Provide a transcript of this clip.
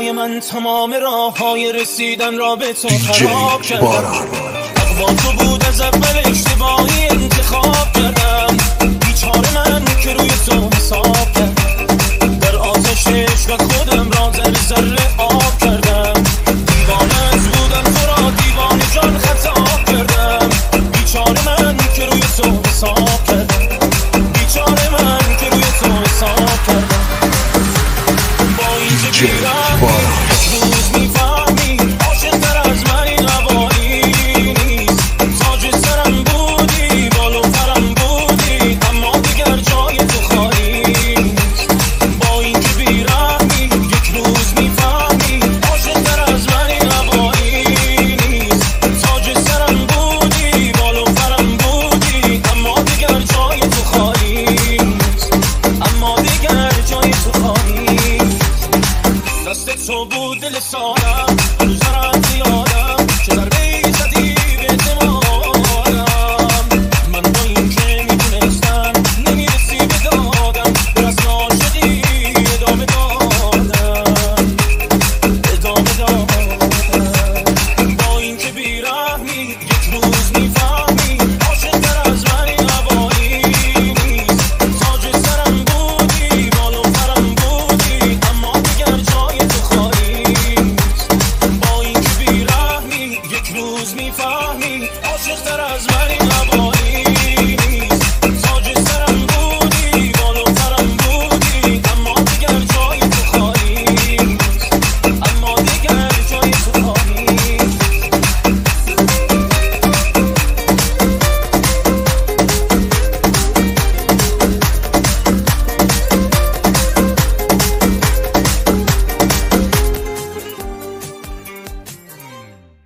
برای من تمام راههای رسیدن را به تو خراب کردم. با تو بود از اول اشتباهی انتخاب کردم. بیچاره من که روی تو حساب کردم. در آتش عشق خودم را ذره ذره آب کردم. دیوانه از بودن تو را دیوانه جان خطاب کردم. بیچاره من که روی تو حساب کردم. بیچاره من که روی تو حساب کردم. با این که بیرم روز میفهمی عاشق تر از من این هوایی نیست. تاج سرم بودی بالو پرم بودی اما دیگر جای تو خالی نیست. با این که بیرمی یک روز میفهمی عاشق تر از من این هوایی نیست. تاج سرم بودی بالو پرم بودی اما دیگر جای تو خالی نیست. اما دیگر جای تو خالی نیست. دست تو بود دل سارم هنوز دارم زیادم چه ضربه‌ای زدی به اعتمادم. من با این که میدونستم نمیرسی به دادم برس ناشدی ادامه دادم. با این که بیرحمی یک روز میفهمی عاشق تر از من این هوایی نیست. تاج سرم بودی بالو پرم بودی اما دیگر جای تو خالی نیست. با این که بیرحمی یک روز میفهمی عاشق تر از من